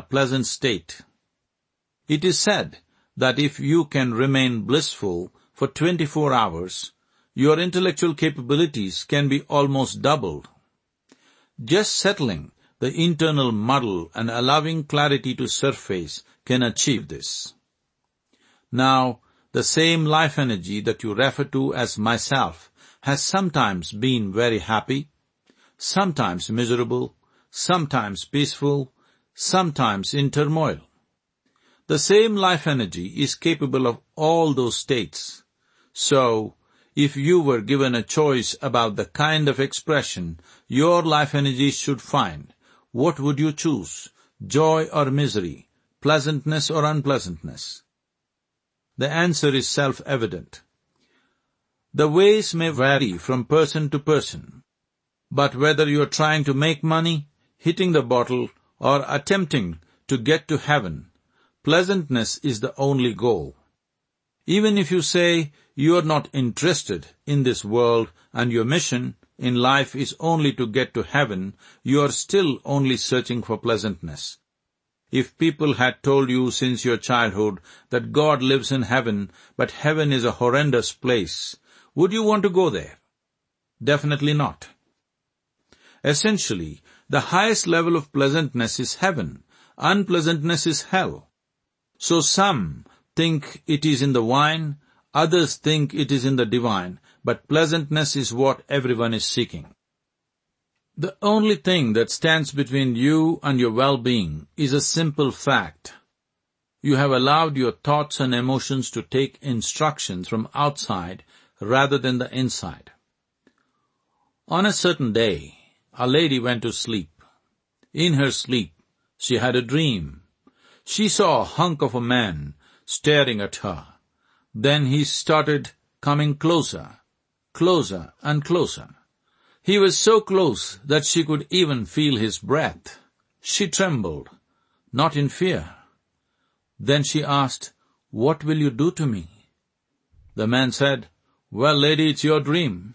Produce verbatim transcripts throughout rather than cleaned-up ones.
pleasant state. It is said that if you can remain blissful for twenty-four hours, your intellectual capabilities can be almost doubled. Just settling the internal muddle and allowing clarity to surface can achieve this. Now, the same life energy that you refer to as myself has sometimes been very happy, sometimes miserable, sometimes peaceful, sometimes in turmoil. The same life energy is capable of all those states. So, if you were given a choice about the kind of expression your life energy should find, what would you choose? Joy or misery? Pleasantness or unpleasantness? The answer is self-evident. The ways may vary from person to person, but whether you are trying to make money, hitting the bottle, or attempting to get to heaven, pleasantness is the only goal. Even if you say you are not interested in this world and your mission in life is only to get to heaven, you are still only searching for pleasantness. If people had told you since your childhood that God lives in heaven, but heaven is a horrendous place, would you want to go there? Definitely not. Essentially, the highest level of pleasantness is heaven. Unpleasantness is hell. So some think it is in the wine, others think it is in the divine, but pleasantness is what everyone is seeking. The only thing that stands between you and your well-being is a simple fact. You have allowed your thoughts and emotions to take instructions from outside rather than the inside. On a certain day, a lady went to sleep. In her sleep, she had a dream. She saw a hunk of a man staring at her. Then he started coming closer, closer and closer. He was so close that she could even feel his breath. She trembled, not in fear. Then she asked, "What will you do to me?" The man said, "Well, lady, it's your dream."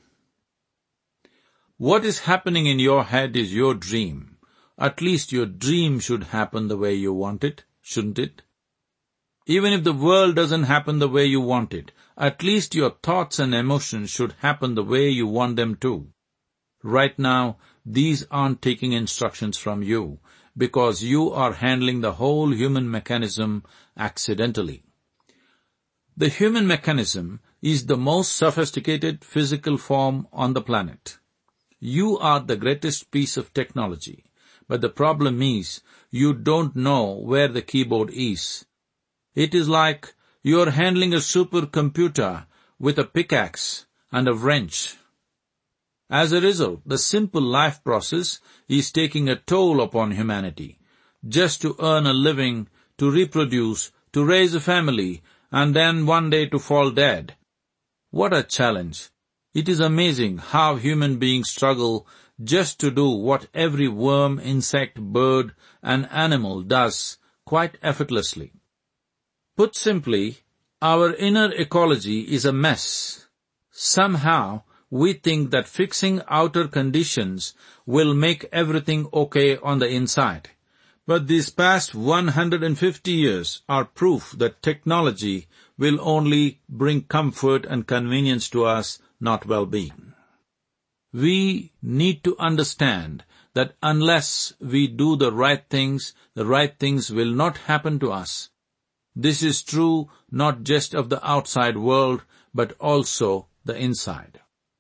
What is happening in your head is your dream. At least your dream should happen the way you want it, shouldn't it? Even if the world doesn't happen the way you want it, at least your thoughts and emotions should happen the way you want them to. Right now, these aren't taking instructions from you, because you are handling the whole human mechanism accidentally. The human mechanism is the most sophisticated physical form on the planet. You are the greatest piece of technology, but the problem is you don't know where the keyboard is. It is like you are handling a supercomputer with a pickaxe and a wrench. As a result, the simple life process is taking a toll upon humanity, just to earn a living, to reproduce, to raise a family, and then one day to fall dead. What a challenge! It is amazing how human beings struggle just to do what every worm, insect, bird, and animal does quite effortlessly. Put simply, our inner ecology is a mess. Somehow, we think that fixing outer conditions will make everything okay on the inside. But these past one hundred fifty years are proof that technology will only bring comfort and convenience to us, not well-being. We need to understand that unless we do the right things, the right things will not happen to us. This is true not just of the outside world, but also the inside.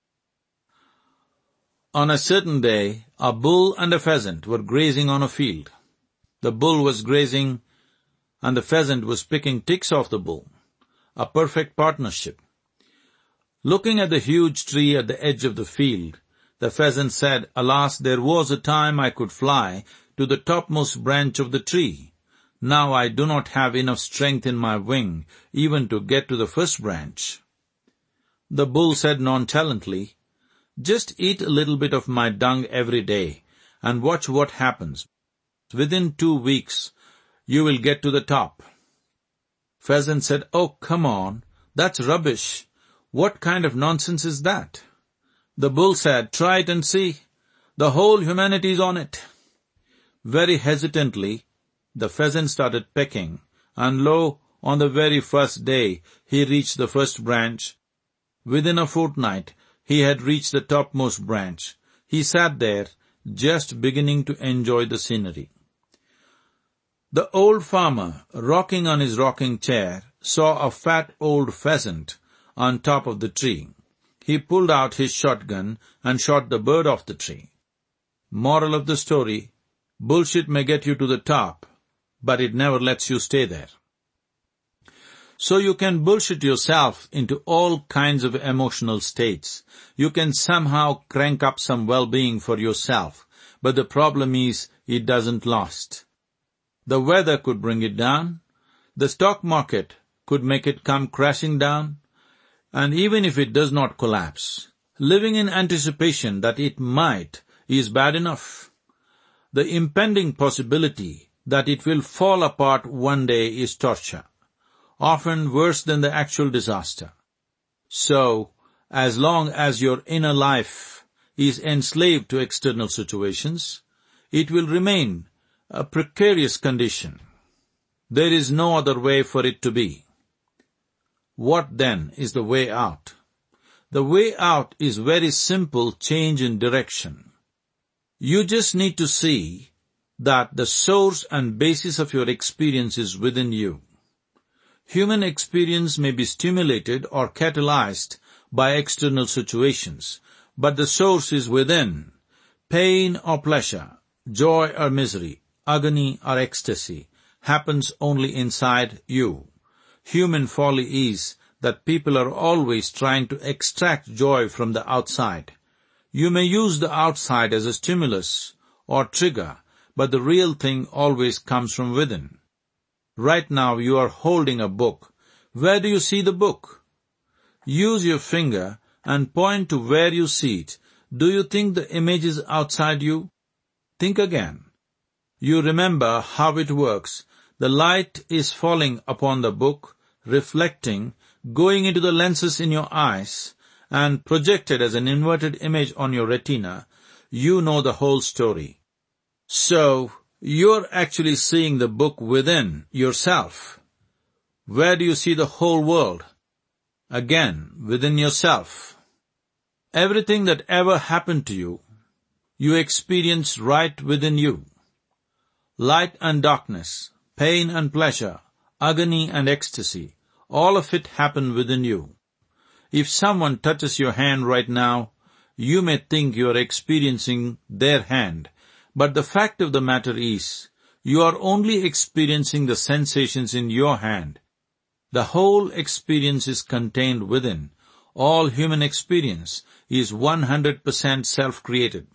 On a certain day, a bull and a pheasant were grazing on a field. The bull was grazing, and the pheasant was picking ticks off the bull. A perfect partnership. Looking at the huge tree at the edge of the field, the pheasant said, "Alas, there was a time I could fly to the topmost branch of the tree. Now I do not have enough strength in my wing even to get to the first branch." The bull said nonchalantly, "Just eat a little bit of my dung every day and watch what happens. Within two weeks, you will get to the top." Pheasant said, "Oh, come on, that's rubbish. What kind of nonsense is that?" The bull said, "Try it and see. The whole humanity is on it." Very hesitantly, The pheasant started pecking, and lo, on the very first day, he reached the first branch. Within a fortnight, he had reached the topmost branch. He sat there, just beginning to enjoy the scenery. The old farmer, rocking on his rocking chair, saw a fat old pheasant on top of the tree. He pulled out his shotgun and shot the bird off the tree. Moral of the story, bullshit may get you to the top, but it never lets you stay there. So you can bullshit yourself into all kinds of emotional states. You can somehow crank up some well-being for yourself, but the problem is it doesn't last. The weather could bring it down, the stock market could make it come crashing down, and even if it does not collapse, living in anticipation that it might is bad enough. The impending possibility that it will fall apart one day is torture, often worse than the actual disaster. So, as long as your inner life is enslaved to external situations, it will remain a precarious condition. There is no other way for it to be. What then is the way out? The way out is very simple change in direction. You just need to see that the source and basis of your experience is within you. Human experience may be stimulated or catalyzed by external situations, but the source is within. Pain or pleasure, joy or misery, agony or ecstasy happens only inside you. Human folly is that people are always trying to extract joy from the outside. You may use the outside as a stimulus or trigger, but the real thing always comes from within. Right now you are holding a book. Where do you see the book? Use your finger and point to where you see it. Do you think the image is outside you? Think again. You remember how it works. The light is falling upon the book, reflecting, going into the lenses in your eyes, and projected as an inverted image on your retina. You know the whole story. So, you're actually seeing the book within yourself. Where do you see the whole world? Again, within yourself. Everything that ever happened to you, you experience right within you. Light and darkness, pain and pleasure, agony and ecstasy, all of it happen within you. If someone touches your hand right now, you may think you are experiencing their hand, but the fact of the matter is, you are only experiencing the sensations in your hand. The whole experience is contained within. All human experience is one hundred percent self-created.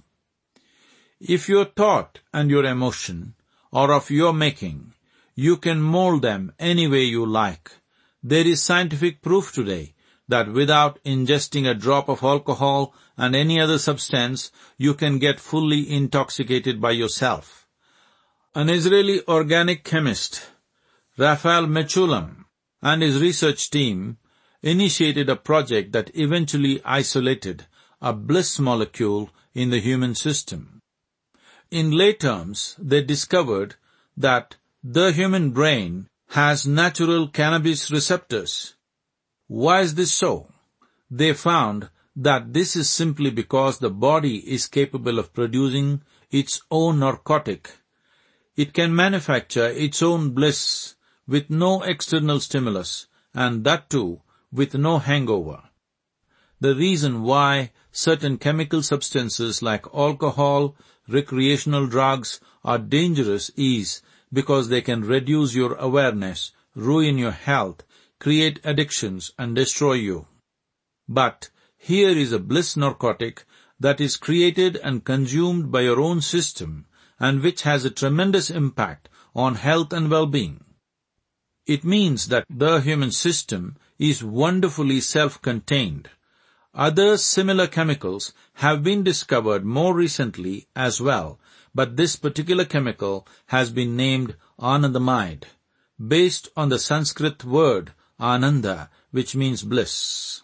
If your thought and your emotion are of your making, you can mold them any way you like. There is scientific proof today that without ingesting a drop of alcohol and any other substance, you can get fully intoxicated by yourself. An Israeli organic chemist, Raphael Mechoulam, and his research team initiated a project that eventually isolated a bliss molecule in the human system. In lay terms, they discovered that the human brain has natural cannabis receptors. Why is this so? They found that this is simply because the body is capable of producing its own narcotic. It can manufacture its own bliss with no external stimulus, and that too with no hangover. The reason why certain chemical substances like alcohol, recreational drugs are dangerous is because they can reduce your awareness, ruin your health, create addictions, and destroy you. But here is a bliss narcotic that is created and consumed by your own system and which has a tremendous impact on health and well-being. It means that the human system is wonderfully self-contained. Other similar chemicals have been discovered more recently as well, but this particular chemical has been named Anandamide, based on the Sanskrit word Ananda, which means bliss.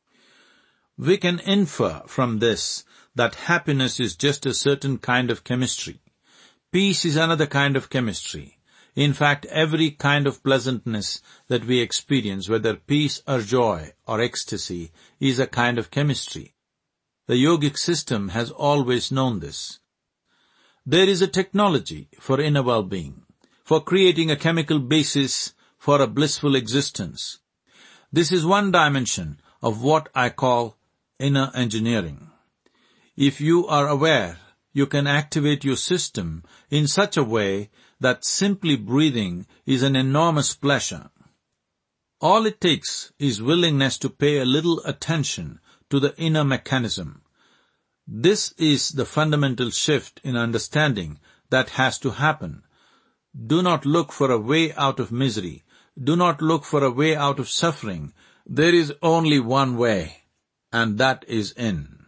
We can infer from this that happiness is just a certain kind of chemistry. Peace is another kind of chemistry. In fact, every kind of pleasantness that we experience, whether peace or joy or ecstasy, is a kind of chemistry. The yogic system has always known this. There is a technology for inner well-being, for creating a chemical basis for a blissful existence. This is one dimension of what I call inner engineering. If you are aware, you can activate your system in such a way that simply breathing is an enormous pleasure. All it takes is willingness to pay a little attention to the inner mechanism. This is the fundamental shift in understanding that has to happen. Do not look for a way out of misery. Do not look for a way out of suffering. There is only one way, and that is in.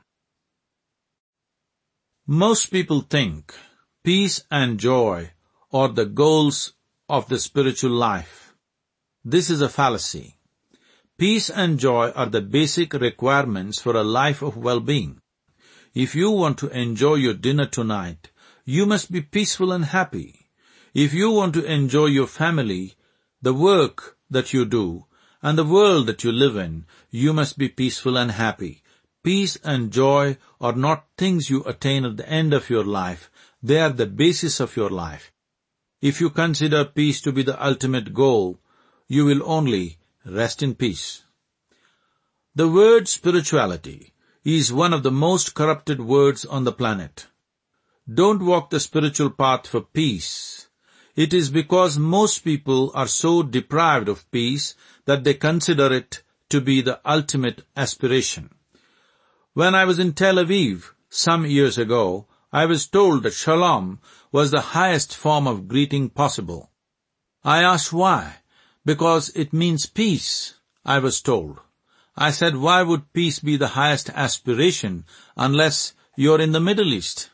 Most people think peace and joy are the goals of the spiritual life. This is a fallacy. Peace and joy are the basic requirements for a life of well-being. If you want to enjoy your dinner tonight, you must be peaceful and happy. If you want to enjoy your family, the work that you do, and the world that you live in, you must be peaceful and happy. Peace and joy are not things you attain at the end of your life. They are the basis of your life. If you consider peace to be the ultimate goal, you will only rest in peace. The word spirituality is one of the most corrupted words on the planet. Don't walk the spiritual path for peace. It is because most people are so deprived of peace that they consider it to be the ultimate aspiration. When I was in Tel Aviv some years ago, I was told that shalom was the highest form of greeting possible. I asked why. Because it means peace, I was told. I said, why would peace be the highest aspiration unless you're in the Middle East?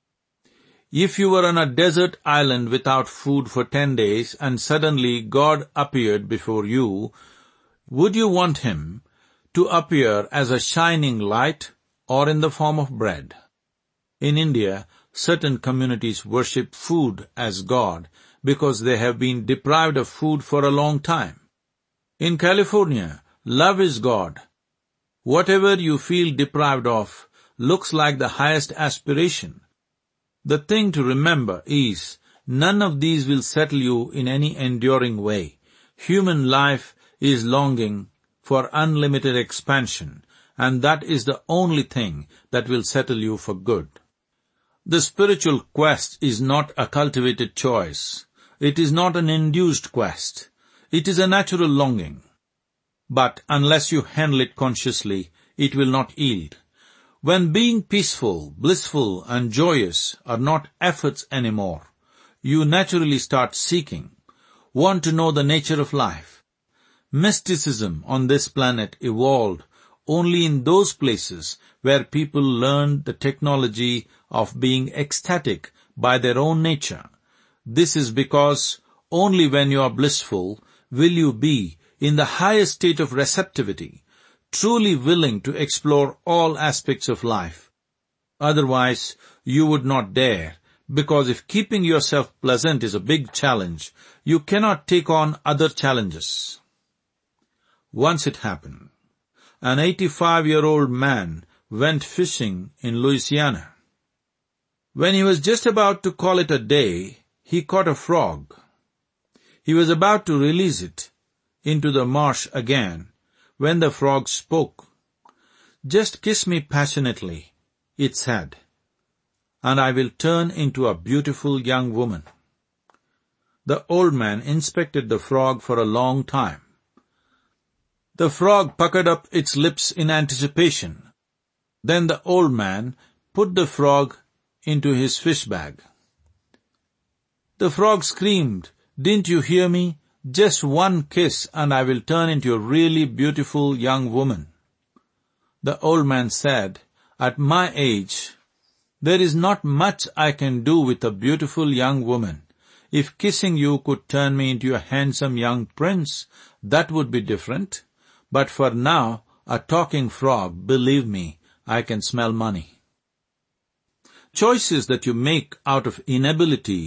If you were on a desert island without food for ten days and suddenly God appeared before you, would you want Him to appear as a shining light or in the form of bread? In India, certain communities worship food as God because they have been deprived of food for a long time. In California, love is God. Whatever you feel deprived of looks like the highest aspiration. The thing to remember is, none of these will settle you in any enduring way. Human life is longing for unlimited expansion, and that is the only thing that will settle you for good. The spiritual quest is not a cultivated choice. It is not an induced quest. It is a natural longing. But unless you handle it consciously, it will not yield. When being peaceful, blissful, and joyous are not efforts anymore, you naturally start seeking, want to know the nature of life. Mysticism on this planet evolved only in those places where people learned the technology of being ecstatic by their own nature. This is because only when you are blissful will you be in the highest state of receptivity, truly willing to explore all aspects of life. Otherwise, you would not dare, because if keeping yourself pleasant is a big challenge, you cannot take on other challenges. Once it happened, an eighty-five-year-old man went fishing in Louisiana. When he was just about to call it a day, he caught a frog. He was about to release it into the marsh again, when the frog spoke. "Just kiss me passionately," it said, "and I will turn into a beautiful young woman." The old man inspected the frog for a long time. The frog puckered up its lips in anticipation. Then the old man put the frog into his fish bag. The frog screamed, "Didn't you hear me? Just one kiss and I will turn into a really beautiful young woman." The old man said, "At my age, there is not much I can do with a beautiful young woman. If kissing you could turn me into a handsome young prince, that would be different. But for now, a talking frog, believe me, I can smell money." Choices that you make out of inability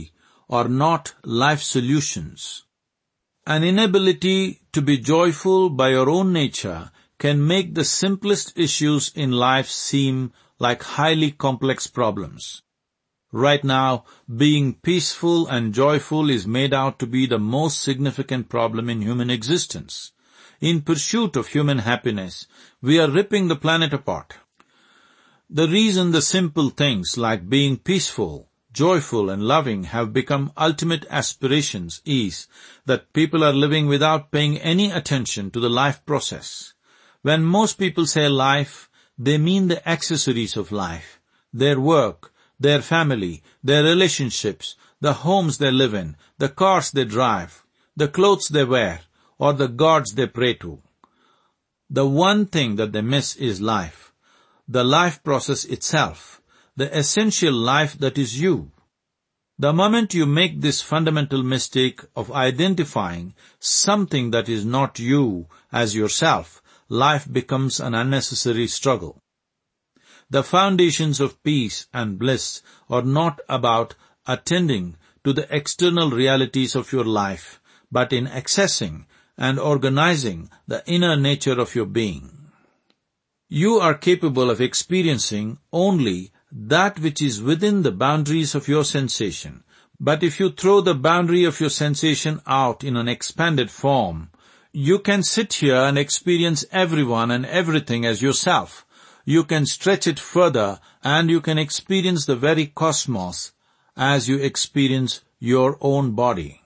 are not life solutions. An inability to be joyful by your own nature can make the simplest issues in life seem like highly complex problems. Right now, being peaceful and joyful is made out to be the most significant problem in human existence. In pursuit of human happiness, we are ripping the planet apart. The reason the simple things like being peaceful, joyful and loving have become ultimate aspirations is that people are living without paying any attention to the life process. When most people say life, they mean the accessories of life, their work, their family, their relationships, the homes they live in, the cars they drive, the clothes they wear, or the gods they pray to. The one thing that they miss is life, the life process itself, the essential life that is you. The moment you make this fundamental mistake of identifying something that is not you as yourself, life becomes an unnecessary struggle. The foundations of peace and bliss are not about attending to the external realities of your life, but in accessing and organizing the inner nature of your being. You are capable of experiencing only that which is within the boundaries of your sensation. But if you throw the boundary of your sensation out in an expanded form, you can sit here and experience everyone and everything as yourself. You can stretch it further and you can experience the very cosmos as you experience your own body.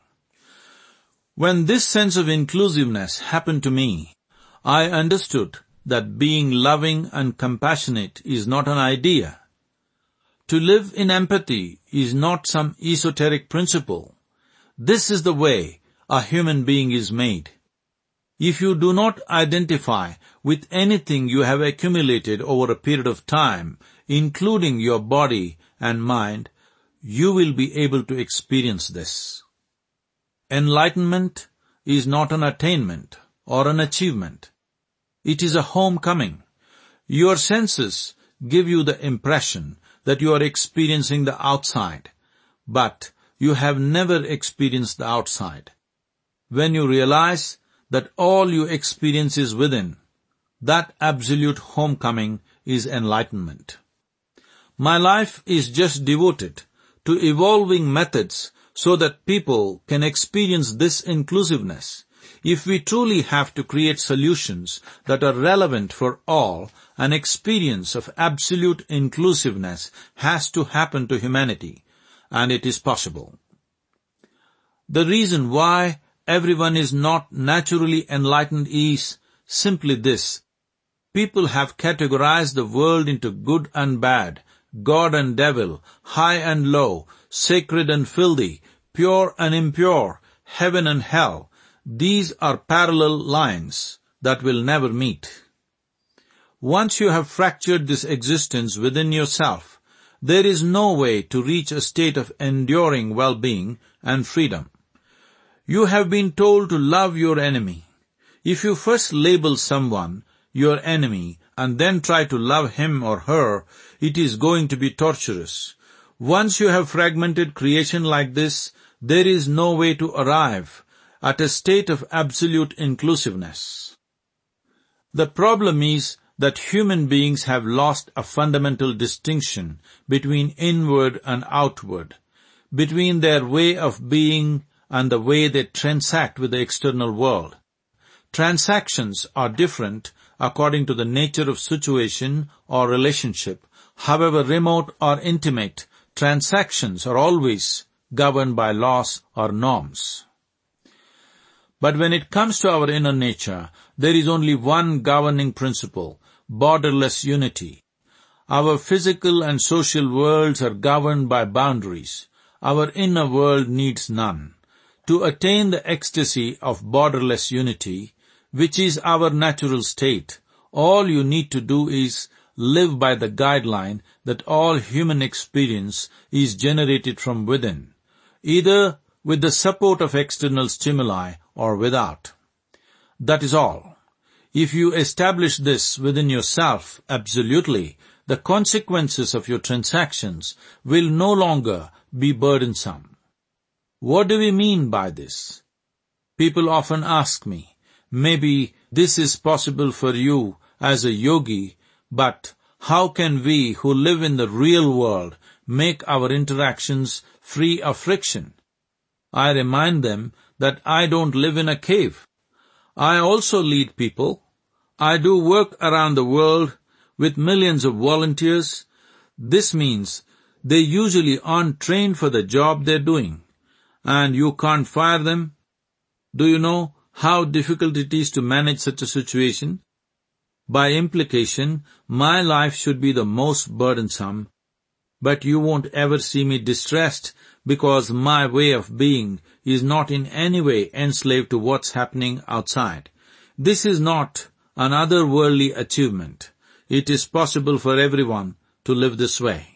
When this sense of inclusiveness happened to me, I understood that being loving and compassionate is not an idea. To live in empathy is not some esoteric principle. This is the way a human being is made. If you do not identify with anything you have accumulated over a period of time, including your body and mind, you will be able to experience this. Enlightenment is not an attainment or an achievement. It is a homecoming. Your senses give you the impression that you are experiencing the outside, but you have never experienced the outside. When you realize that all you experience is within, that absolute homecoming is enlightenment. My life is just devoted to evolving methods so that people can experience this inclusiveness. If we truly have to create solutions that are relevant for all, an experience of absolute inclusiveness has to happen to humanity, and it is possible. The reason why everyone is not naturally enlightened is simply this. People have categorized the world into good and bad, God and devil, high and low, sacred and filthy, pure and impure, heaven and hell. These are parallel lines that will never meet. Once you have fractured this existence within yourself, there is no way to reach a state of enduring well-being and freedom. You have been told to love your enemy. If you first label someone your enemy and then try to love him or her, it is going to be torturous. Once you have fragmented creation like this, there is no way to arrive at a state of absolute inclusiveness. The problem is that human beings have lost a fundamental distinction between inward and outward, between their way of being and the way they transact with the external world. Transactions are different according to the nature of situation or relationship. However remote or intimate, transactions are always governed by laws or norms. But when it comes to our inner nature, there is only one governing principle, borderless unity. Our physical and social worlds are governed by boundaries. Our inner world needs none. To attain the ecstasy of borderless unity, which is our natural state, all you need to do is live by the guideline that all human experience is generated from within, either with the support of external stimuli or without. That is all. If you establish this within yourself absolutely, the consequences of your transactions will no longer be burdensome. What do we mean by this? People often ask me, maybe this is possible for you as a yogi, but how can we who live in the real world make our interactions free of friction? I remind them that I don't live in a cave. I also lead people. I do work around the world with millions of volunteers. This means they usually aren't trained for the job they're doing, and you can't fire them. Do you know how difficult it is to manage such a situation? By implication, my life should be the most burdensome, but you won't ever see me distressed because my way of being is not in any way enslaved to what's happening outside. This is not an otherworldly achievement. It is possible for everyone to live this way.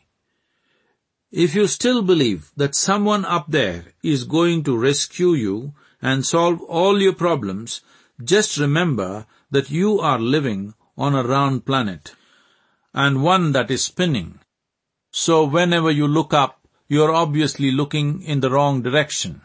If you still believe that someone up there is going to rescue you and solve all your problems, just remember that you are living on a round planet, and one that is spinning. So whenever you look up, you are obviously looking in the wrong direction.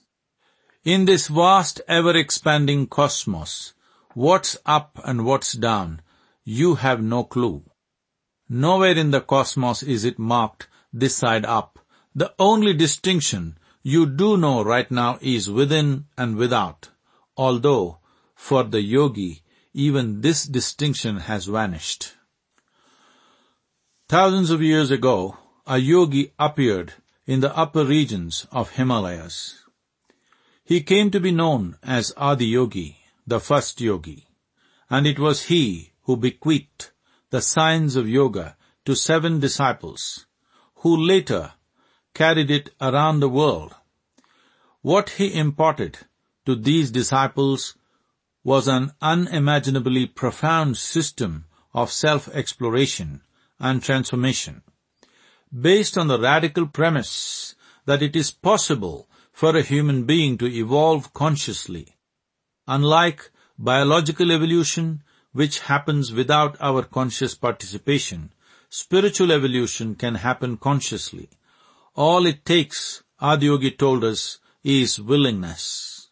In this vast, ever-expanding cosmos, what's up and what's down, you have no clue. Nowhere in the cosmos is it marked this side up. The only distinction you do know right now is within and without, although for the yogi, even this distinction has vanished. Thousands of years ago, a yogi appeared in the upper regions of Himalayas. He came to be known as Adiyogi, the first yogi, and it was he who bequeathed the science of yoga to seven disciples, who later carried it around the world. What he imparted to these disciples was an unimaginably profound system of self-exploration and transformation, based on the radical premise that it is possible for a human being to evolve consciously. Unlike biological evolution, which happens without our conscious participation, spiritual evolution can happen consciously. All it takes, Adiyogi told us, is willingness.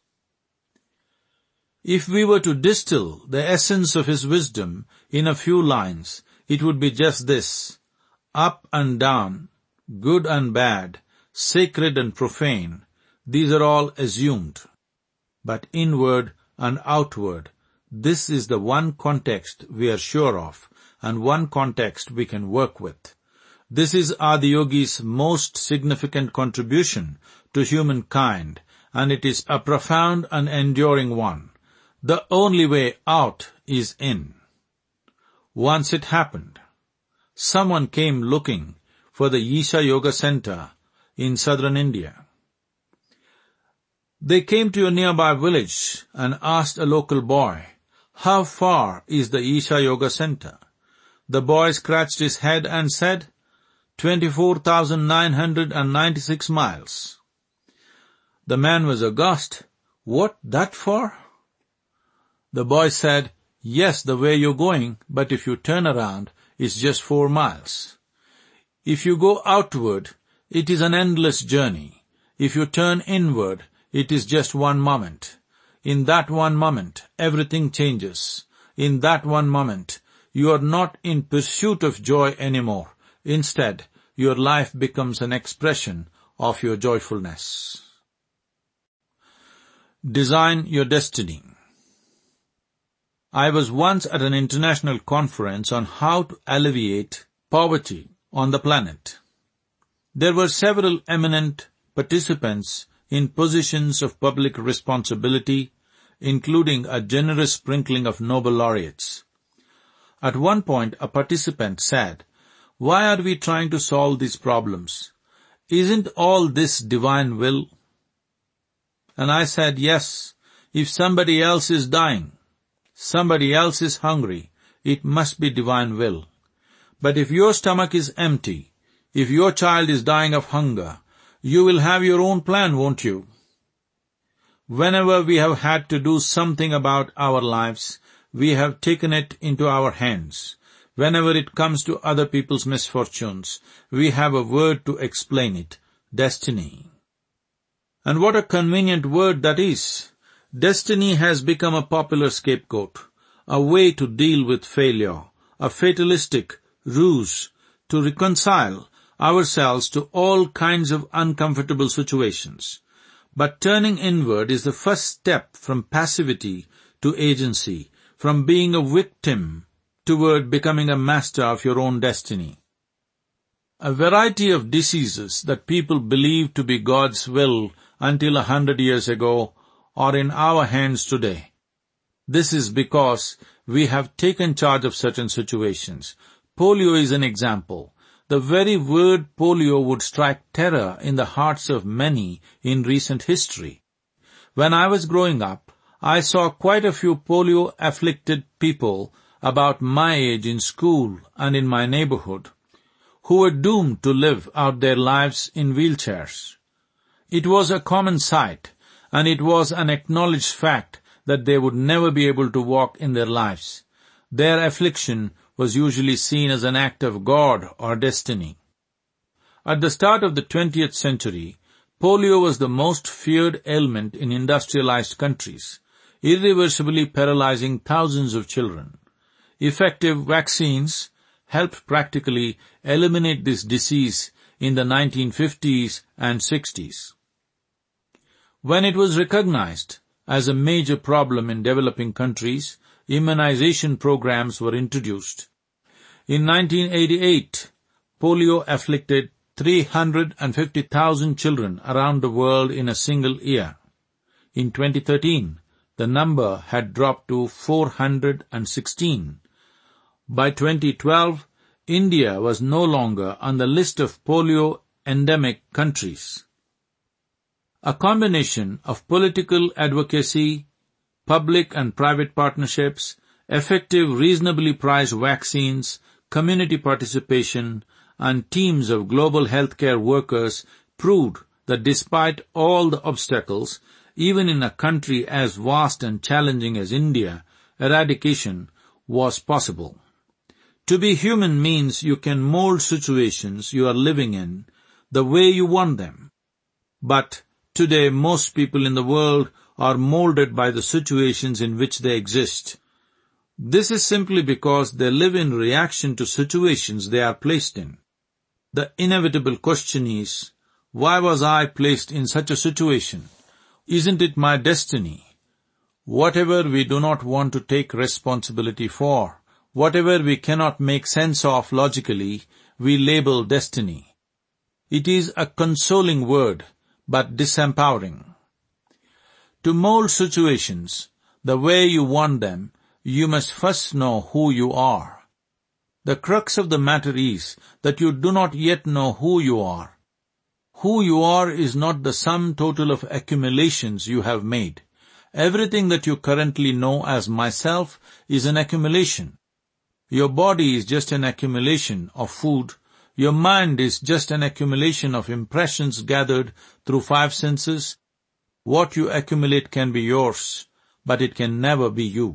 If we were to distill the essence of his wisdom in a few lines, it would be just this: up and down, good and bad, sacred and profane, these are all assumed. But inward and outward, this is the one context we are sure of, and one context we can work with. This is Adiyogi's most significant contribution to humankind, and it is a profound and enduring one. The only way out is in. Once it happened. Someone came looking for the Isha Yoga Center in southern India. They came to a nearby village and asked a local boy, "How far is the Isha Yoga Center?" The boy scratched his head and said, twenty-four thousand nine hundred ninety-six miles. The man was aghast. "What, that far?" The boy said, "Yes, the way you're going, but if you turn around, it's just four miles. If you go outward, it is an endless journey. If you turn inward, it is just one moment. In that one moment, everything changes. In that one moment, you are not in pursuit of joy anymore. Instead, your life becomes an expression of your joyfulness." Design your destiny. I was once at an international conference on how to alleviate poverty on the planet. There were several eminent participants in positions of public responsibility, including a generous sprinkling of Nobel laureates. At one point, a participant said, "Why are we trying to solve these problems? Isn't all this divine will?" And I said, yes, if somebody else is dying, somebody else is hungry, it must be divine will. But if your stomach is empty, if your child is dying of hunger, you will have your own plan, won't you? Whenever we have had to do something about our lives, we have taken it into our hands. Whenever it comes to other people's misfortunes, we have a word to explain it: destiny. And what a convenient word that is. Destiny has become a popular scapegoat, a way to deal with failure, a fatalistic ruse to reconcile ourselves to all kinds of uncomfortable situations. But turning inward is the first step from passivity to agency, from being a victim toward becoming a master of your own destiny. A variety of diseases that people believed to be God's will until a hundred years ago are in our hands today. This is because we have taken charge of certain situations. Polio is an example. The very word polio would strike terror in the hearts of many in recent history. When I was growing up, I saw quite a few polio-afflicted people about my age in school and in my neighborhood, who were doomed to live out their lives in wheelchairs. It was a common sight, and it was an acknowledged fact that they would never be able to walk in their lives. Their affliction was usually seen as an act of God or destiny. At the start of the twentieth century, polio was the most feared ailment in industrialized countries, irreversibly paralyzing thousands of children. Effective vaccines helped practically eliminate this disease in the nineteen fifties and sixties. When it was recognized as a major problem in developing countries, immunization programs were introduced. In nineteen eighty-eight, polio afflicted three hundred fifty thousand children around the world in a single year. In twenty thirteen, the number had dropped to four hundred sixteen. By twenty twelve, India was no longer on the list of polio-endemic countries. A combination of political advocacy, public and private partnerships, effective, reasonably priced vaccines, community participation, and teams of global healthcare workers proved that despite all the obstacles, even in a country as vast and challenging as India, eradication was possible. To be human means you can mold situations you are living in the way you want them. But today most people in the world are molded by the situations in which they exist. This is simply because they live in reaction to situations they are placed in. The inevitable question is, why was I placed in such a situation? Isn't it my destiny? Whatever we do not want to take responsibility for, whatever we cannot make sense of logically, we label destiny. It is a consoling word, but disempowering. To mold situations the way you want them, you must first know who you are. The crux of the matter is that you do not yet know who you are. Who you are is not the sum total of accumulations you have made. Everything that you currently know as myself is an accumulation. Your body is just an accumulation of food. Your mind is just an accumulation of impressions gathered through five senses. What you accumulate can be yours, but it can never be you.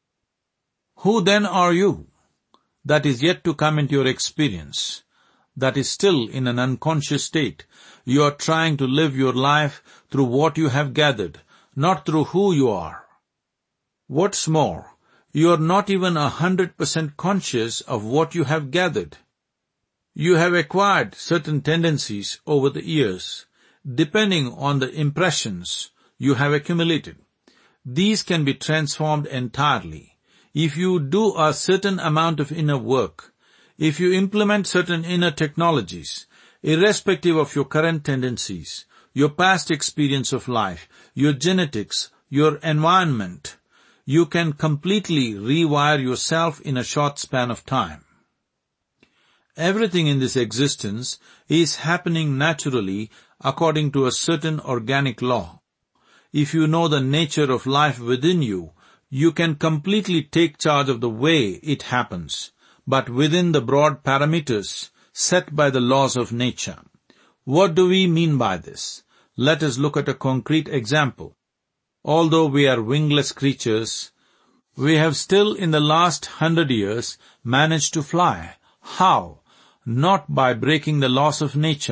Who then are you? That is yet to come into your experience. That is still in an unconscious state. You are trying to live your life through what you have gathered, not through who you are. What's more, you are not even a hundred percent conscious of what you have gathered. You have acquired certain tendencies over the years, depending on the impressions you have accumulated. These can be transformed entirely. If you do a certain amount of inner work, if you implement certain inner technologies, irrespective of your current tendencies, your past experience of life, your genetics, your environment, you can completely rewire yourself in a short span of time. Everything in this existence is happening naturally according to a certain organic law. If you know the nature of life within you, you can completely take charge of the way it happens, but within the broad parameters set by the laws of nature. What do we mean by this? Let us look at a concrete example. Although we are wingless creatures, we have still in the last hundred years managed to fly. How? Not by breaking the laws of nature,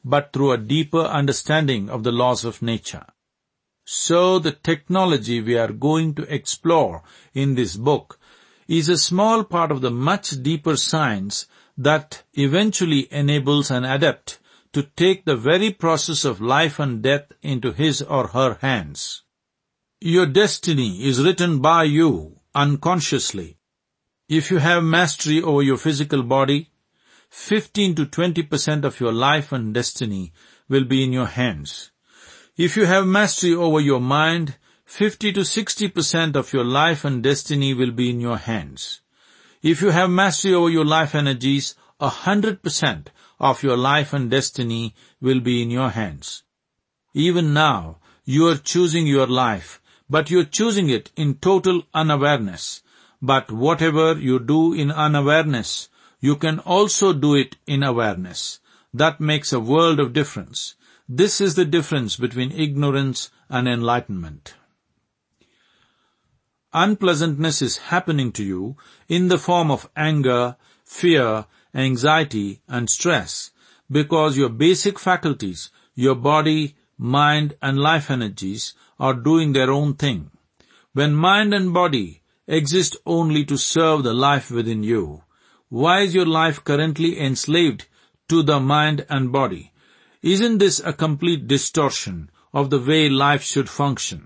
but through a deeper understanding of the laws of nature. So the technology we are going to explore in this book is a small part of the much deeper science that eventually enables an adept to take the very process of life and death into his or her hands. Your destiny is written by you unconsciously. If you have mastery over your physical body, fifteen to twenty percent of your life and destiny will be in your hands. If you have mastery over your mind, fifty to sixty percent of your life and destiny will be in your hands. If you have mastery over your life energies, one hundred percent of your life and destiny will be in your hands. Even now, you are choosing your life, but you are choosing it in total unawareness. But whatever you do in unawareness, you can also do it in awareness. That makes a world of difference. This is the difference between ignorance and enlightenment. Unpleasantness is happening to you in the form of anger, fear, anxiety, and stress because your basic faculties, your body, mind, and life energies are doing their own thing. When mind and body exist only to serve the life within you, why is your life currently enslaved to the mind and body? Isn't this a complete distortion of the way life should function?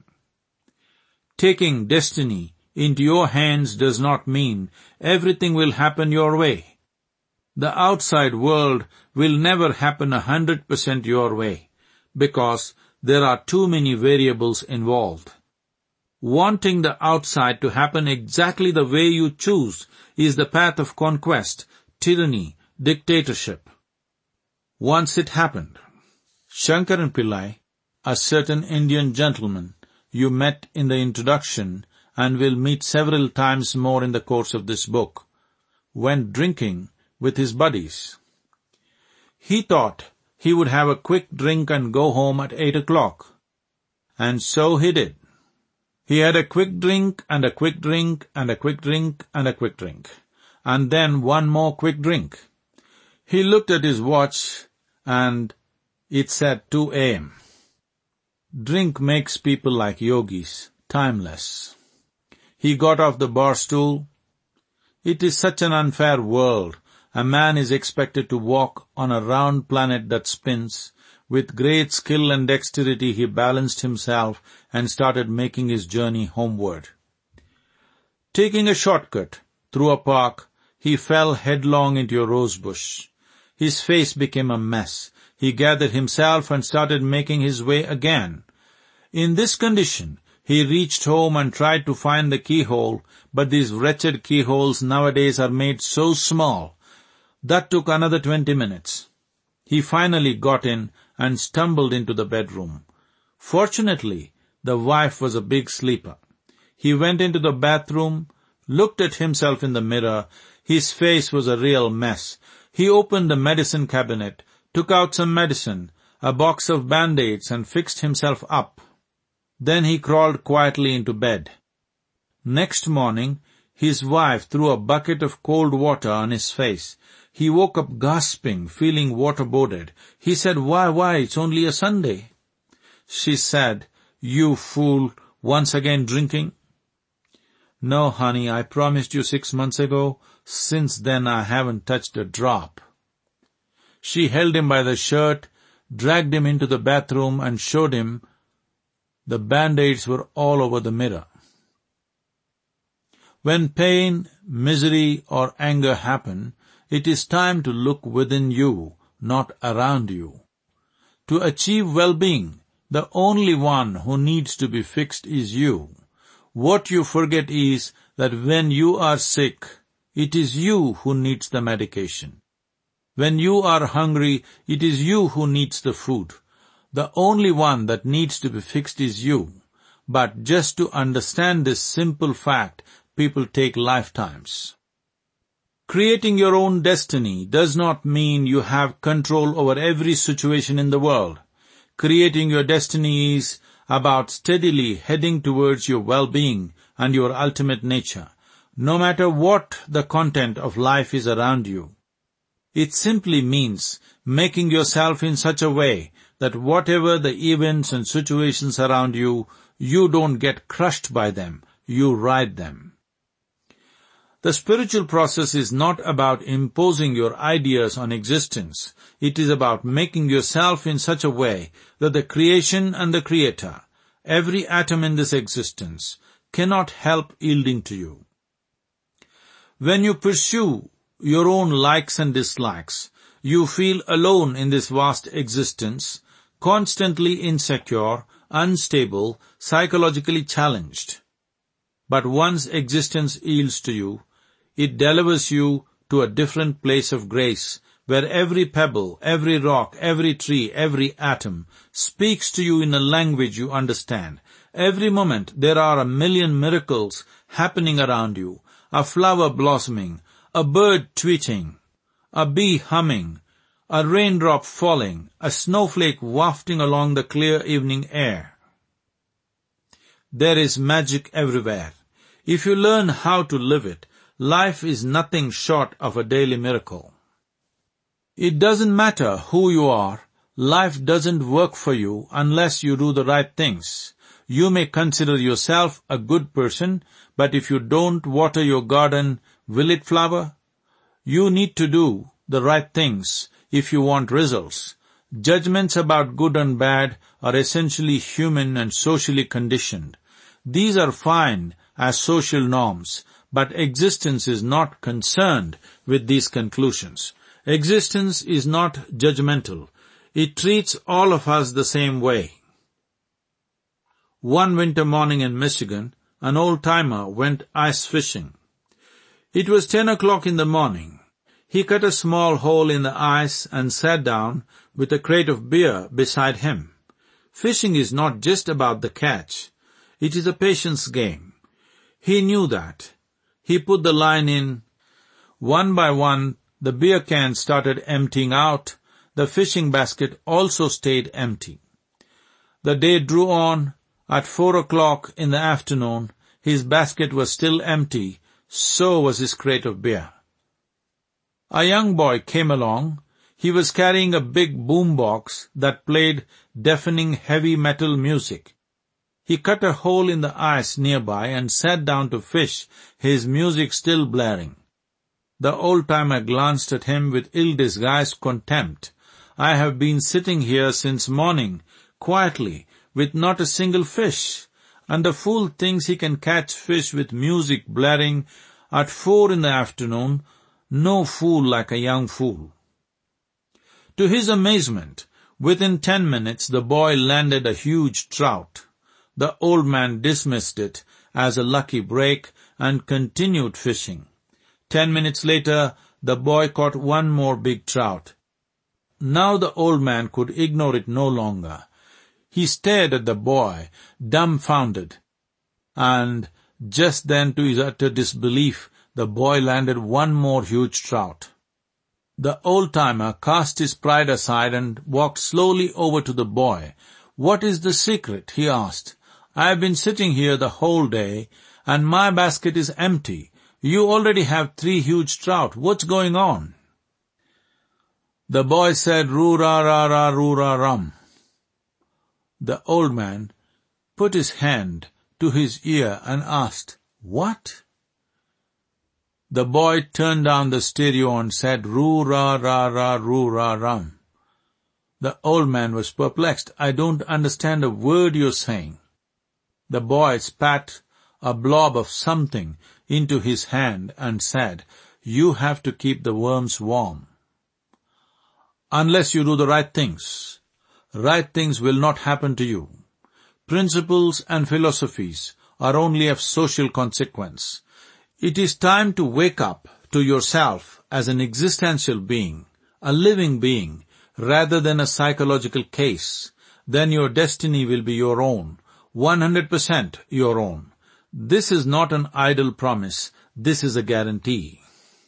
Taking destiny into your hands does not mean everything will happen your way. The outside world will never happen a hundred percent your way, because there are too many variables involved. Wanting the outside to happen exactly the way you choose is the path of conquest, tyranny, dictatorship. Once it happened. Shankaran Pillai, a certain Indian gentleman you met in the introduction and will meet several times more in the course of this book, went drinking with his buddies. He thought he would have a quick drink and go home at eight o'clock. And so he did. He had a quick drink and a quick drink and a quick drink and a quick drink, and then one more quick drink. He looked at his watch and it said two a.m. Drink makes people like yogis timeless. He got off the bar stool. It is such an unfair world. A man is expected to walk on a round planet that spins. With great skill and dexterity he balanced himself and started making his journey homeward. Taking a shortcut through a park, he fell headlong into a rosebush. His face became a mess. He gathered himself and started making his way again. In this condition, he reached home and tried to find the keyhole, but these wretched keyholes nowadays are made so small. That took another twenty minutes. He finally got in and stumbled into the bedroom. Fortunately, the wife was a big sleeper. He went into the bathroom, looked at himself in the mirror. His face was a real mess. He opened the medicine cabinet, took out some medicine, a box of band-aids, and fixed himself up. Then he crawled quietly into bed. Next morning, his wife threw a bucket of cold water on his face. He woke up gasping, feeling waterboarded. He said, "Why, why, it's only a Sunday." She said, "You fool, once again drinking?" "No, honey, I promised you six months ago. Since then I haven't touched a drop." She held him by the shirt, dragged him into the bathroom and showed him the band-aids were all over the mirror. When pain, misery, or anger happen, it is time to look within you, not around you. To achieve well-being, the only one who needs to be fixed is you. What you forget is that when you are sick, it is you who needs the medication. When you are hungry, it is you who needs the food. The only one that needs to be fixed is you. But just to understand this simple fact, people take lifetimes. Creating your own destiny does not mean you have control over every situation in the world. Creating your destiny is about steadily heading towards your well-being and your ultimate nature, no matter what the content of life is around you. It simply means making yourself in such a way that whatever the events and situations around you, you don't get crushed by them, you ride them. The spiritual process is not about imposing your ideas on existence. It is about making yourself in such a way that the creation and the Creator, every atom in this existence, cannot help yielding to you. When you pursue your own likes and dislikes, you feel alone in this vast existence, constantly insecure, unstable, psychologically challenged. But once existence yields to you, it delivers you to a different place of grace, where every pebble, every rock, every tree, every atom speaks to you in a language you understand. Every moment there are a million miracles happening around you, a flower blossoming, a bird tweeting, a bee humming, a raindrop falling, a snowflake wafting along the clear evening air. There is magic everywhere. If you learn how to live it, life is nothing short of a daily miracle. It doesn't matter who you are, life doesn't work for you unless you do the right things. You may consider yourself a good person, but if you don't water your garden, will it flower? You need to do the right things if you want results. Judgments about good and bad are essentially human and socially conditioned. These are fine as social norms, but existence is not concerned with these conclusions. Existence is not judgmental. It treats all of us the same way. One winter morning in Michigan, an old-timer went ice fishing. It was ten o'clock in the morning. He cut a small hole in the ice and sat down with a crate of beer beside him. Fishing is not just about the catch. It is a patience game. He knew that. He put the line in. One by one, the beer cans started emptying out. The fishing basket also stayed empty. The day drew on. At four o'clock in the afternoon, his basket was still empty, so was his crate of beer. A young boy came along. He was carrying a big boom box that played deafening heavy metal music. He cut a hole in the ice nearby and sat down to fish, his music still blaring. The old-timer glanced at him with ill-disguised contempt. "I have been sitting here since morning, quietly, with not a single fish, and the fool thinks he can catch fish with music blaring at four in the afternoon. No fool like a young fool." To his amazement, within ten minutes the boy landed a huge trout. The old man dismissed it as a lucky break and continued fishing. Ten minutes later, the boy caught one more big trout. Now the old man could ignore it no longer. He stared at the boy, dumbfounded. And just then, to his utter disbelief, the boy landed one more huge trout. The old-timer cast his pride aside and walked slowly over to the boy. "What is the secret?" he asked. "I have been sitting here the whole day, and my basket is empty. You already have three huge trout. What's going on?" The boy said, "Roo-ra-ra-ra, roo-ra-rum." The old man put his hand to his ear and asked, "What?" The boy turned down the stereo and said, "Roo-ra-ra-ra, roo-ra-rum." The old man was perplexed. "I don't understand a word you're saying." The boy spat a blob of something into his hand and said, "You have to keep the worms warm. Unless you do the right things, right things will not happen to you. Principles and philosophies are only of social consequence. It is time to wake up to yourself as an existential being, a living being, rather than a psychological case. Then your destiny will be your own, one hundred percent your own. This is not an idle promise. This is a guarantee."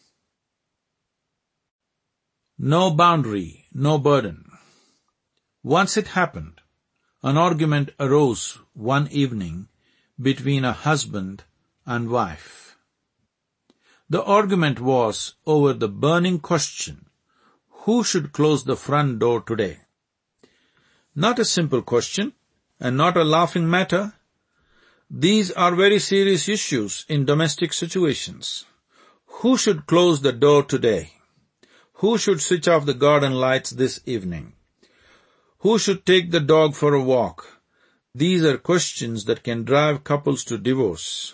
No boundary, no burden. Once it happened, an argument arose one evening between a husband and wife. The argument was over the burning question, who should close the front door today? Not a simple question, and not a laughing matter. These are very serious issues in domestic situations. Who should close the door today? Who should switch off the garden lights this evening? Who should take the dog for a walk? These are questions that can drive couples to divorce.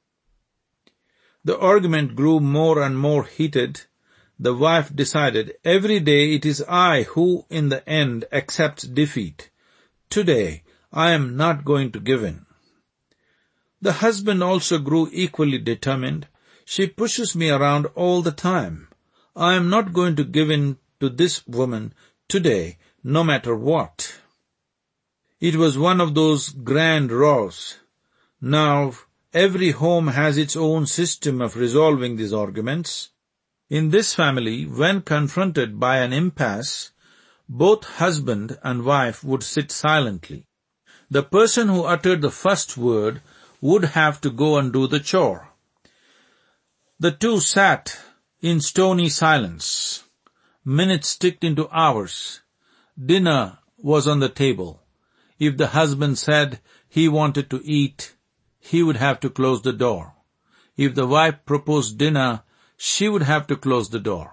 The argument grew more and more heated. The wife decided, every day it is I who in the end accepts defeat. Today I am not going to give in. The husband also grew equally determined. She pushes me around all the time. I am not going to give in to this woman today, no matter what. It was one of those grand rows. Now, every home has its own system of resolving these arguments. In this family, when confronted by an impasse, both husband and wife would sit silently. The person who uttered the first word would have to go and do the chore. The two sat in stony silence. Minutes ticked into hours. Dinner was on the table. If the husband said he wanted to eat, he would have to close the door. If the wife proposed dinner, she would have to close the door.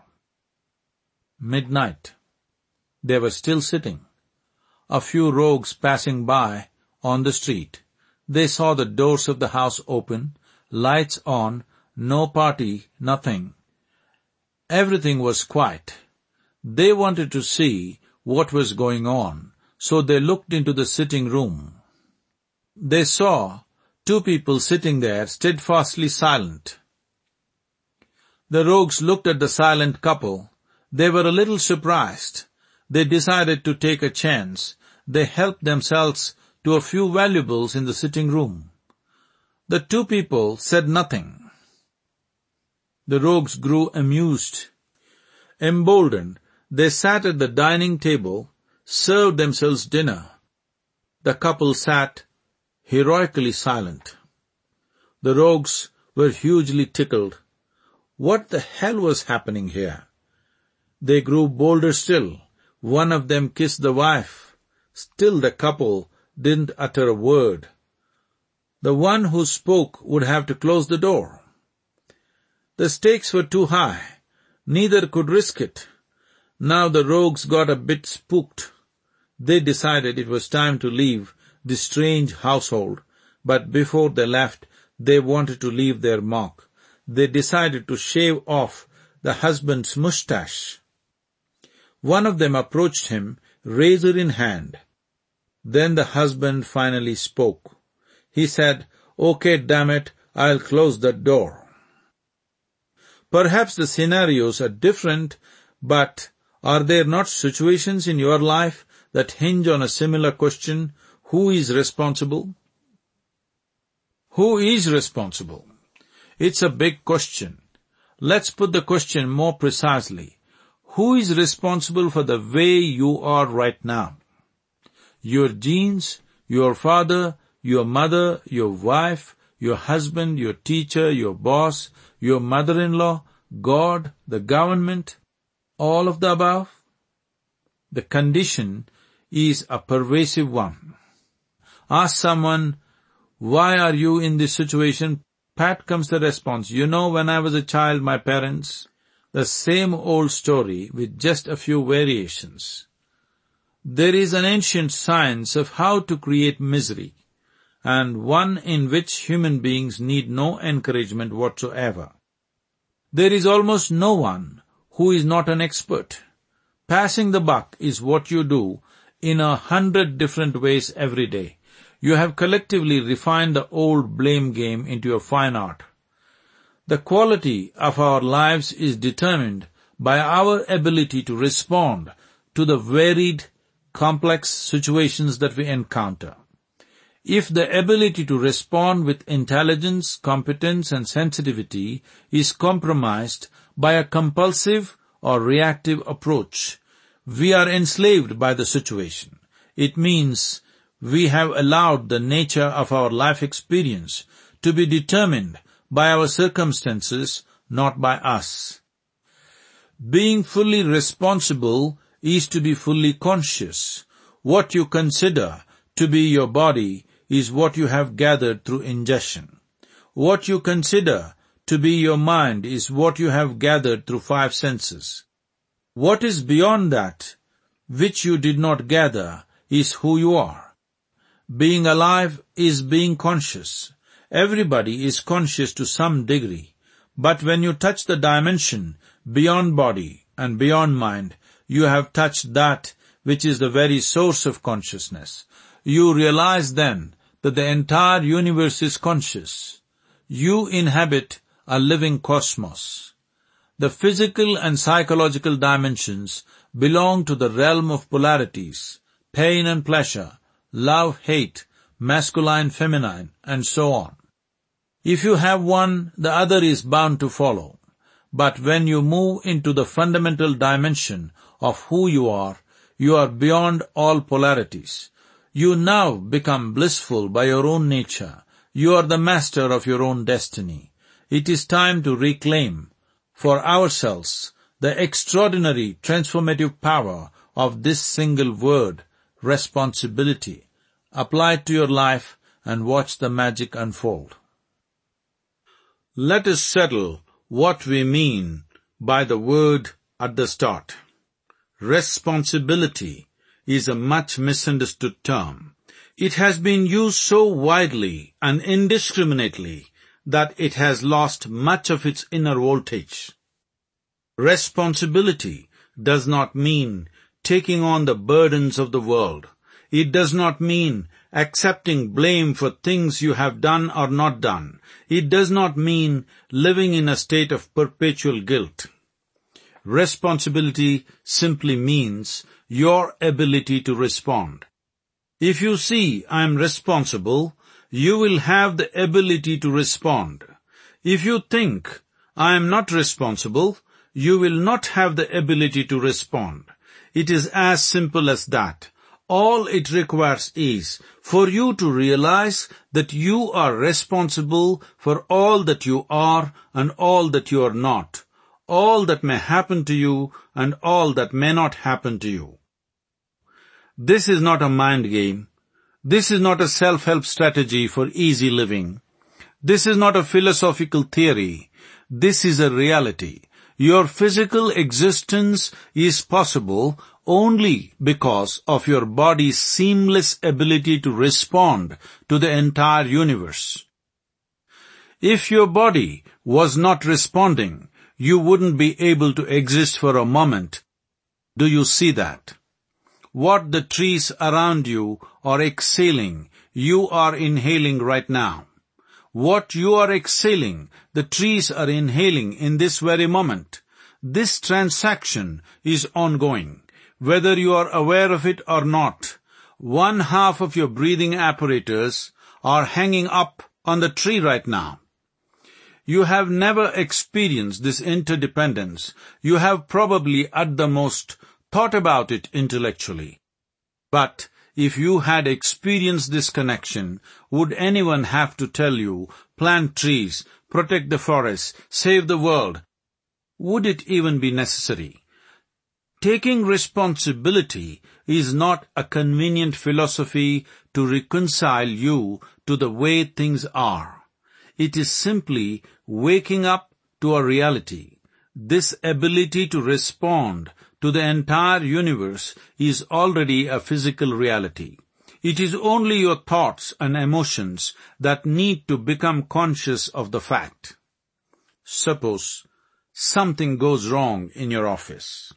Midnight. They were still sitting. A few rogues passing by on the street. They saw the doors of the house open, lights on, no party, nothing. Everything was quiet. They wanted to see what was going on, so they looked into the sitting room. They saw two people sitting there steadfastly silent. The rogues looked at the silent couple. They were a little surprised. They decided to take a chance. They helped themselves to a few valuables in the sitting room. The two people said nothing. The rogues grew amused. Emboldened, they sat at the dining table, served themselves dinner. The couple sat heroically silent. The rogues were hugely tickled. What the hell was happening here? They grew bolder still. One of them kissed the wife. Still the couple didn't utter a word. The one who spoke would have to close the door. The stakes were too high. Neither could risk it. Now the rogues got a bit spooked. They decided it was time to leave this strange household, but before they left, they wanted to leave their mark. They decided to shave off the husband's mustache. One of them approached him, razor in hand. Then the husband finally spoke. He said, "Okay, damn it, I'll close the door." Perhaps the scenarios are different, but are there not situations in your life that hinge on a similar question, who is responsible? Who is responsible? It's a big question. Let's put the question more precisely. Who is responsible for the way you are right now? Your genes, your father, your mother, your wife, your husband, your teacher, your boss, your mother-in-law, God, the government, all of the above? The condition is a pervasive one. Ask someone, "Why are you in this situation?" Pat comes the response, "You know, when I was a child, my parents..." The same old story with just a few variations. There is an ancient science of how to create misery, and one in which human beings need no encouragement whatsoever. There is almost no one who is not an expert. Passing the buck is what you do in a hundred different ways every day. You have collectively refined the old blame game into a fine art. The quality of our lives is determined by our ability to respond to the varied, complex situations that we encounter. If the ability to respond with intelligence, competence, and sensitivity is compromised by a compulsive or reactive approach, we are enslaved by the situation. It means we have allowed the nature of our life experience to be determined by our circumstances, not by us. Being fully responsible is to be fully conscious. What you consider to be your body is what you have gathered through ingestion. What you consider to be your mind is what you have gathered through five senses. What is beyond that, which you did not gather, is who you are. Being alive is being conscious. Everybody is conscious to some degree, but when you touch the dimension beyond body and beyond mind, you have touched that which is the very source of consciousness. You realize then that the entire universe is conscious. You inhabit a living cosmos. The physical and psychological dimensions belong to the realm of polarities, pain and pleasure, love, hate, masculine, feminine, and so on. If you have one, the other is bound to follow. But when you move into the fundamental dimension of who you are, you are beyond all polarities. You now become blissful by your own nature. You are the master of your own destiny. It is time to reclaim for ourselves the extraordinary transformative power of this single word, responsibility. Apply it to your life and watch the magic unfold. Let us settle what we mean by the word at the start. Responsibility is a much misunderstood term. It has been used so widely and indiscriminately that it has lost much of its inner voltage. Responsibility does not mean taking on the burdens of the world. It does not mean accepting blame for things you have done or not done. It does not mean living in a state of perpetual guilt. Responsibility simply means your ability to respond. If you see I am responsible, you will have the ability to respond. If you think I am not responsible, you will not have the ability to respond. It is as simple as that. All it requires is for you to realize that you are responsible for all that you are and all that you are not, all that may happen to you and all that may not happen to you. This is not a mind game. This is not a self-help strategy for easy living. This is not a philosophical theory. This is a reality. Your physical existence is possible only because of your body's seamless ability to respond to the entire universe. If your body was not responding, you wouldn't be able to exist for a moment. Do you see that? What the trees around you are exhaling, you are inhaling right now. What you are exhaling, the trees are inhaling in this very moment. This transaction is ongoing. Whether you are aware of it or not, one half of your breathing apparatus are hanging up on the tree right now. You have never experienced this interdependence. You have probably at the most thought about it intellectually. But if you had experienced this connection, would anyone have to tell you, plant trees, protect the forests, save the world? Would it even be necessary? Taking responsibility is not a convenient philosophy to reconcile you to the way things are. It is simply waking up to a reality. This ability to respond to the entire universe is already a physical reality. It is only your thoughts and emotions that need to become conscious of the fact. Suppose something goes wrong in your office.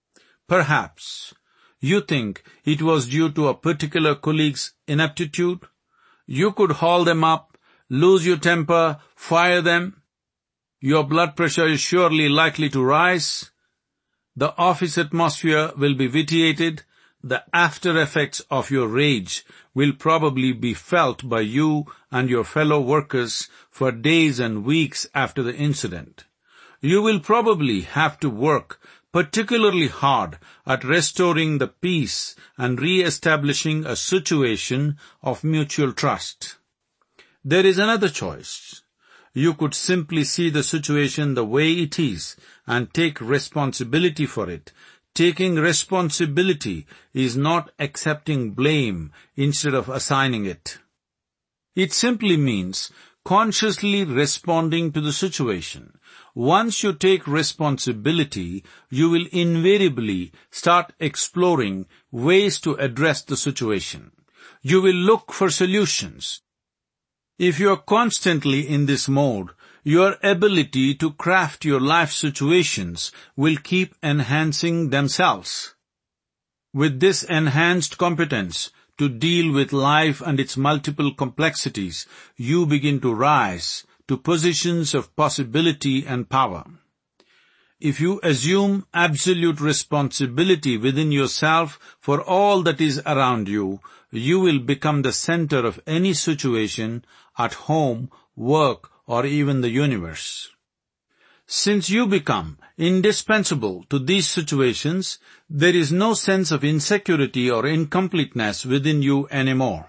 Perhaps you think it was due to a particular colleague's ineptitude. You could haul them up, lose your temper, fire them. Your blood pressure is surely likely to rise. The office atmosphere will be vitiated. The after effects of your rage will probably be felt by you and your fellow workers for days and weeks after the incident. You will probably have to work particularly hard at restoring the peace and re-establishing a situation of mutual trust. There is another choice. You could simply see the situation the way it is and take responsibility for it. Taking responsibility is not accepting blame instead of assigning it. It simply means consciously responding to the situation. Once you take responsibility, you will invariably start exploring ways to address the situation. You will look for solutions. If you are constantly in this mode, your ability to craft your life situations will keep enhancing themselves. With this enhanced competence to deal with life and its multiple complexities, you begin to rise to positions of possibility and power. If you assume absolute responsibility within yourself for all that is around you, you will become the center of any situation at home, work, or even the universe. Since you become indispensable to these situations, there is no sense of insecurity or incompleteness within you anymore.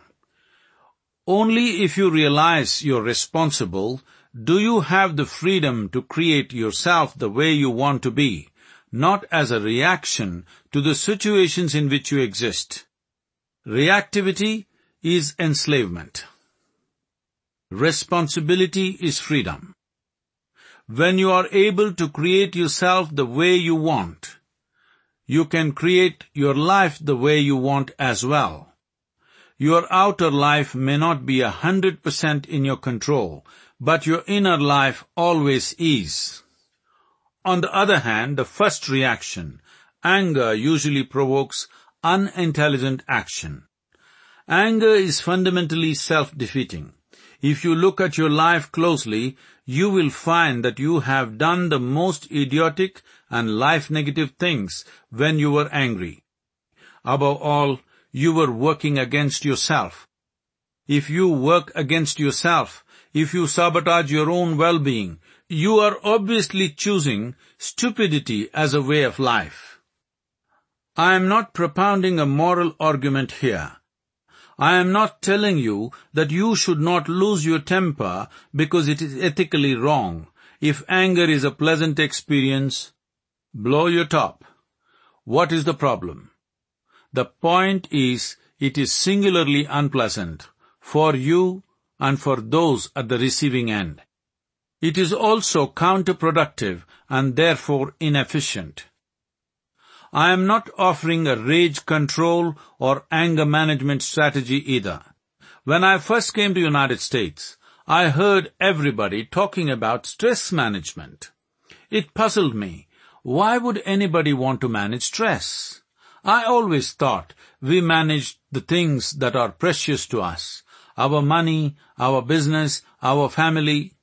Only if you realize you're responsible do you have the freedom to create yourself the way you want to be, not as a reaction to the situations in which you exist. Reactivity is enslavement. Responsibility is freedom. When you are able to create yourself the way you want, you can create your life the way you want as well. Your outer life may not be a hundred percent in your control, but your inner life always is. On the other hand, the first reaction, anger, usually provokes unintelligent action. Anger is fundamentally self-defeating. If you look at your life closely, you will find that you have done the most idiotic and life-negative things when you were angry. Above all, you were working against yourself. If you work against yourself, if you sabotage your own well-being, you are obviously choosing stupidity as a way of life. I am not propounding a moral argument here. I am not telling you that you should not lose your temper because it is ethically wrong. If anger is a pleasant experience, blow your top. What is the problem? The point is, it is singularly unpleasant for you and for those at the receiving end. It is also counterproductive and therefore inefficient. I am not offering a rage control or anger management strategy either. When I first came to the United States, I heard everybody talking about stress management. It puzzled me. Why would anybody want to manage stress? I always thought we managed the things that are precious to us, our money, our business, our family.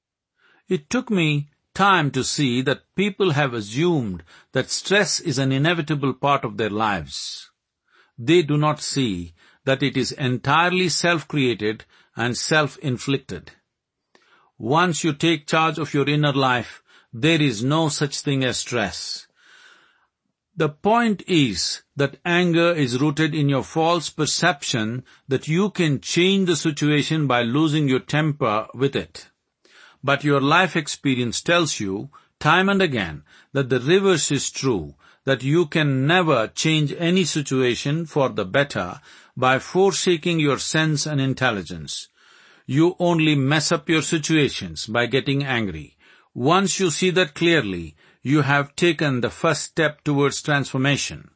It took me time to see that people have assumed that stress is an inevitable part of their lives. They do not see that it is entirely self-created and self-inflicted. Once you take charge of your inner life, there is no such thing as stress. The point is that anger is rooted in your false perception that you can change the situation by losing your temper with it. But your life experience tells you, time and again, that the reverse is true, that you can never change any situation for the better by forsaking your sense and intelligence. You only mess up your situations by getting angry. Once you see that clearly, you have taken the first step towards transformation.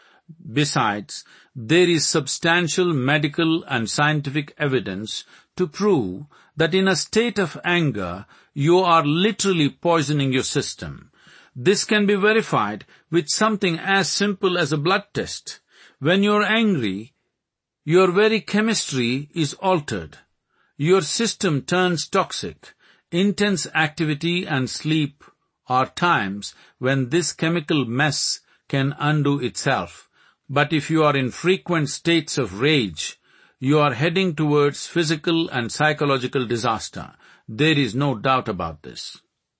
Besides, there is substantial medical and scientific evidence to prove that in a state of anger, you are literally poisoning your system. This can be verified with something as simple as a blood test. When you are angry, your very chemistry is altered. Your system turns toxic. Intense activity and sleep are times when this chemical mess can undo itself. But if you are in frequent states of rage, you are heading towards physical and psychological disaster. There is no doubt about this.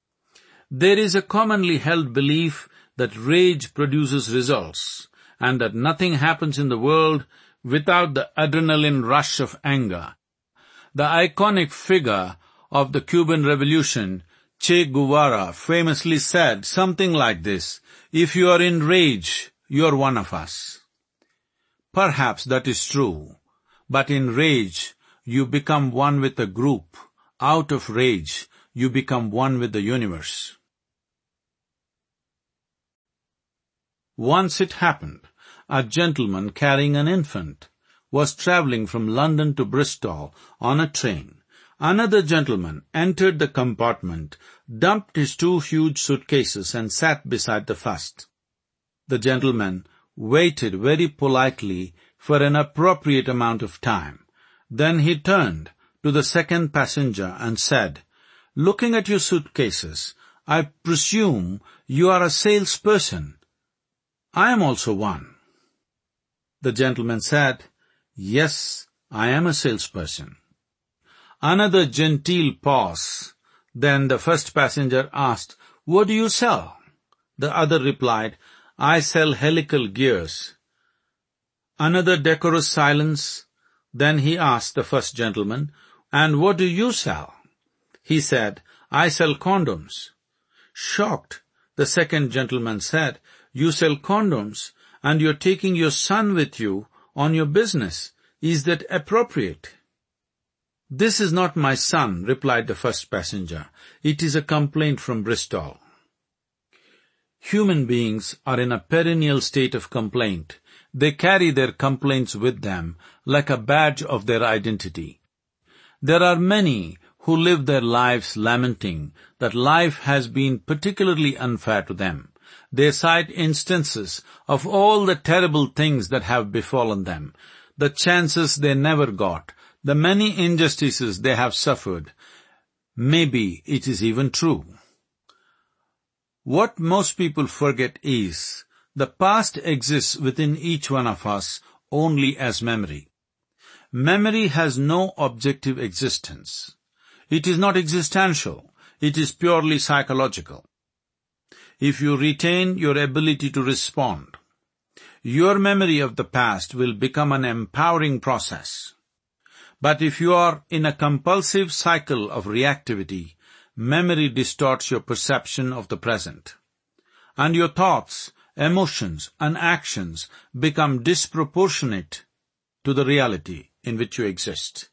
There is a commonly held belief that rage produces results, and that nothing happens in the world without the adrenaline rush of anger. The iconic figure of the Cuban Revolution, Che Guevara famously said something like this, "If you are in rage, you are one of us." Perhaps that is true, but in rage, you become one with a group. Out of rage, you become one with the universe. Once it happened, a gentleman carrying an infant was travelling from London to Bristol on a train. Another gentleman entered the compartment, dumped his two huge suitcases and sat beside the first. The gentleman waited very politely for an appropriate amount of time. Then he turned to the second passenger and said, "Looking at your suitcases, I presume you are a salesperson. I am also one." The gentleman said, "Yes, I am a salesperson." Another genteel pause. Then the first passenger asked, "What do you sell?" The other replied, "I sell helical gears." Another decorous silence. Then he asked the first gentleman, "And what do you sell?" He said, "I sell condoms." Shocked, the second gentleman said, "You sell condoms, and you're taking your son with you on your business. Is that appropriate?" "This is not my son," replied the first passenger. "It is a complaint from Bristol." Human beings are in a perennial state of complaint. They carry their complaints with them like a badge of their identity. There are many who live their lives lamenting that life has been particularly unfair to them. They cite instances of all the terrible things that have befallen them, the chances they never got, the many injustices they have suffered. Maybe it is even true. What most people forget is, the past exists within each one of us only as memory. Memory has no objective existence. It is not existential. It is purely psychological. If you retain your ability to respond, your memory of the past will become an empowering process. But if you are in a compulsive cycle of reactivity, memory distorts your perception of the present, and your thoughts, emotions, and actions become disproportionate to the reality in which you exist.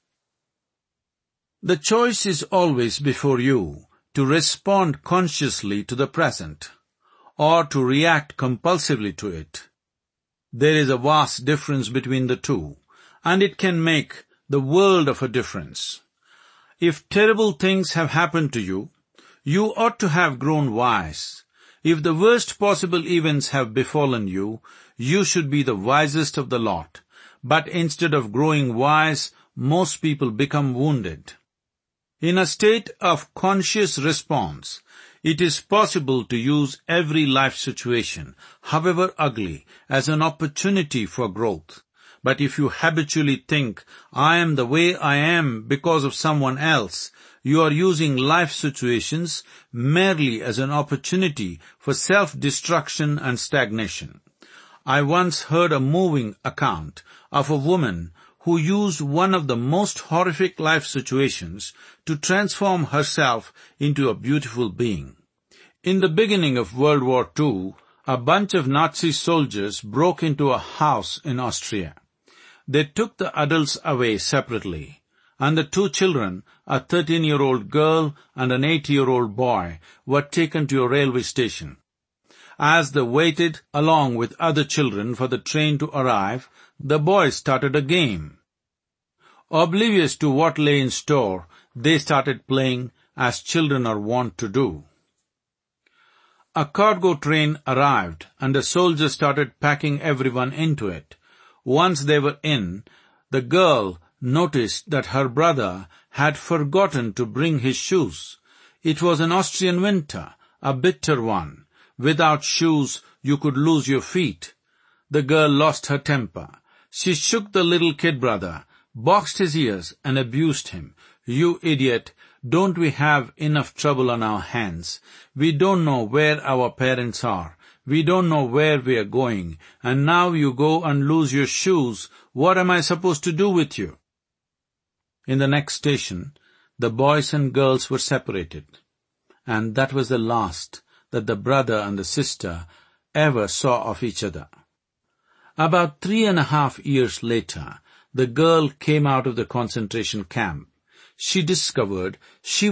The choice is always before you to respond consciously to the present or to react compulsively to it. There is a vast difference between the two, and it can make the world of a difference. If terrible things have happened to you, you ought to have grown wise. If the worst possible events have befallen you, you should be the wisest of the lot. But instead of growing wise, most people become wounded. In a state of conscious response, it is possible to use every life situation, however ugly, as an opportunity for growth. But if you habitually think, "I am the way I am because of someone else," you are using life situations merely as an opportunity for self-destruction and stagnation. I once heard a moving account of a woman who used one of the most horrific life situations to transform herself into a beautiful being. In the beginning of World War Two, a bunch of Nazi soldiers broke into a house in Austria. They took the adults away separately, and the two children, a thirteen-year-old girl and an eight-year-old boy, were taken to a railway station. As they waited along with other children for the train to arrive, the boys started a game. Oblivious to what lay in store, they started playing as children are wont to do. A cargo train arrived, and the soldiers started packing everyone into it. Once they were in, the girl noticed that her brother had forgotten to bring his shoes. It was an Austrian winter, a bitter one. Without shoes, you could lose your feet. The girl lost her temper. She shook the little kid brother, boxed his ears, and abused him. "You idiot, don't we have enough trouble on our hands? We don't know where our parents are. We don't know where we are going. And now you go and lose your shoes. What am I supposed to do with you?" In the next station, the boys and girls were separated, and that was the last that the brother and the sister ever saw of each other. About three and a half years later, the girl came out of the concentration camp. She discovered she